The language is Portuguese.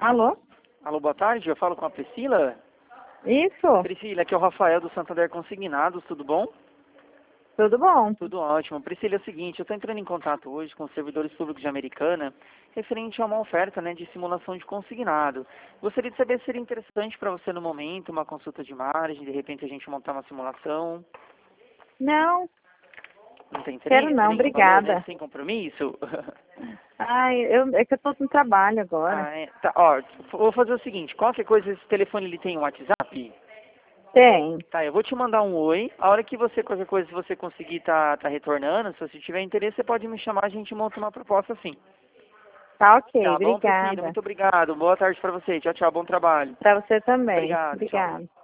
Alô? Alô, boa tarde, eu falo com a Priscila. Isso? Priscila, aqui é o Rafael do Santander Consignados, tudo bom? Tudo bom? Tudo ótimo. Priscila, é o seguinte, eu estou entrando em contato hoje com os servidores públicos de Americana, referente a uma oferta de simulação de consignado. Gostaria de saber se seria interessante para você no momento, uma consulta de margem, de repente a gente montar uma simulação. Não, Não tem quero interesse? não, Nenhum valor, obrigada. sem compromisso? Ai, é que eu tô no trabalho agora. Tá, ó, vou fazer o seguinte, qualquer coisa, esse telefone ele tem um WhatsApp? Tem. Tá, eu vou te mandar um oi. A hora que você, qualquer coisa, se você conseguir tá retornando, se você tiver interesse, você pode me chamar, a gente monta uma proposta assim. Tá ok, Tá bom, Priscila? obrigada. Muito obrigado. Boa tarde pra você. Tchau, tchau. Bom trabalho. Pra você também. Obrigado, tchau. Obrigada.